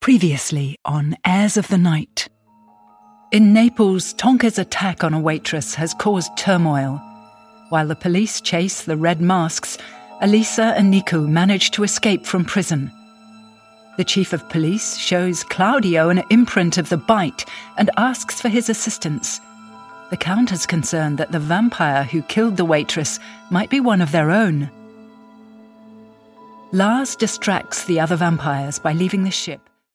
Previously on Heirs of the Night. In Naples, Tonka's attack on a waitress has caused turmoil. While the police chase the Red Masks, Elisa and Niku manage to escape from prison. The chief of police shows Claudio an imprint of the bite and asks for his assistance. The Count is concerned that the vampire who killed the waitress might be one of their own. Lars distracts the other vampires by leaving the ship.